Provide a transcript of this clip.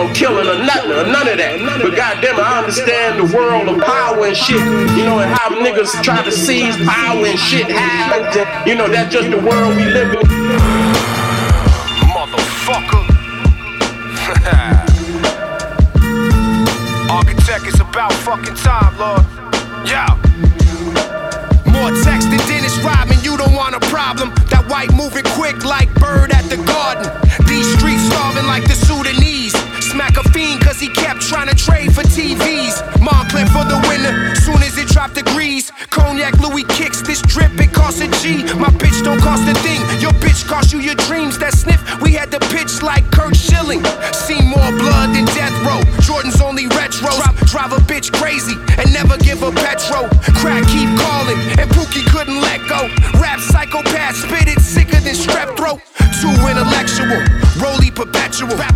on killing or nothing, or none of that. But goddamn it, I understand the world of power and shit. You know, and how niggas try to seize power and shit happens. You know, that's just the world we live in. Motherfucker. Architect, it's about fucking time, Lord. Yeah. More text than Dennis Rodman, you don't want a problem. That white moving quick like Bird at the Garden. These streets starving like the Sudanese. Smack a fiend cause he kept trying to trade for TVs. Montclair for the winner, soon as it dropped degrees. Cognac Louis kicks, this drip, it costs a G. My bitch don't cost a thing, your bitch cost you your dreams. That sniff, we had to pitch like Kurt Schilling. Seen more blood than death row, Jordan's only retro. Drive a bitch crazy and never give her petrol. Crack keep calling and Pookie couldn't let go. Rap psychopath, spit it sicker than strep throat. Too intellectual, Rolly perpetual.